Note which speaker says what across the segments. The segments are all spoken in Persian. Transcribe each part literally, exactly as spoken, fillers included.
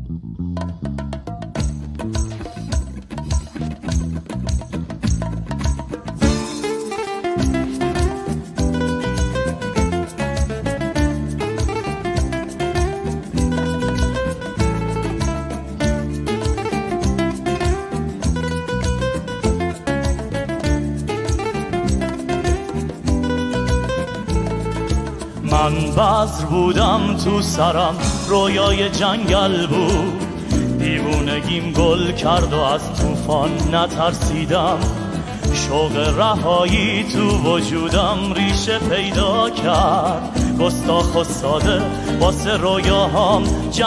Speaker 1: من بذر بودم تو سرم رویای جنگل بود، دیوونگیم گل کرد و از طوفان نترسیدم. شوق رهایی تو وجودم ریشه پیدا کرد، گستاخ و ساده واسه رویاهام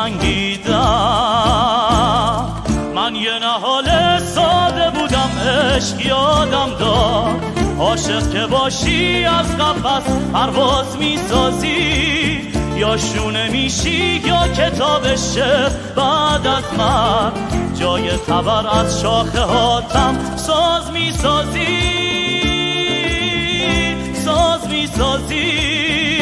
Speaker 1: جنگیدم. من یه نهال ساده بودم، عشق یادم داد، عاشق که باشی از قفس پرواز میسازی، یا شونه میشی یا کتاب شعر بعد از من، جای تبر از شاخه هاتم ساز میسازی، ساز میسازی.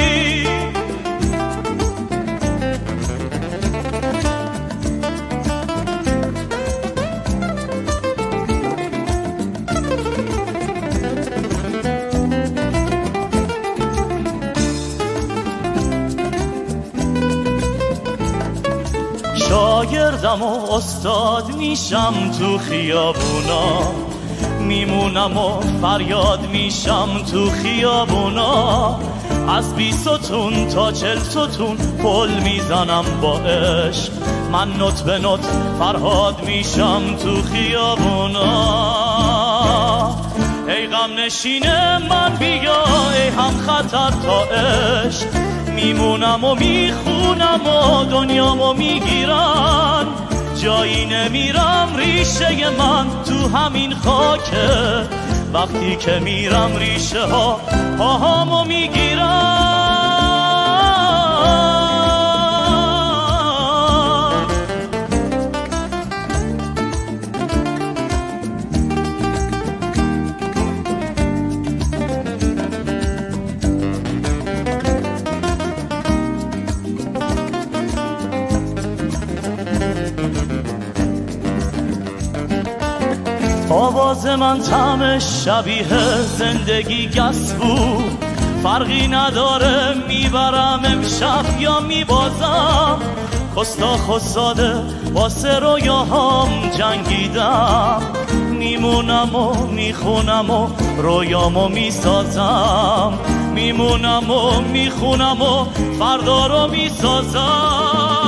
Speaker 1: شاگردم و استاد میشم تو خیابونا، میمونم و فریاد میشم تو خیابونا. از بی ستون تا چل ستون پل میزنم با عشق، من نوت به نوت فرهاد میشم تو خیابونا. ای غم نشینه من بیا، ای هم خطر تا عشق، میمونم و میخونم و دنیامو میگیرن، جایی نمیرم ریشه من تو همین خاکه، وقتی که میرم ریشه ها پاهامو میگیرن. آواز من طعمش شبیه زندگی گس بود، فرقی نداره میبرم امشب یا میبازم. گستاخ و ساده واسه رویاهام جنگیدم، میمونم و میخونم و رویامو میسازم، میمونم و میخونم و فردا رو میسازم.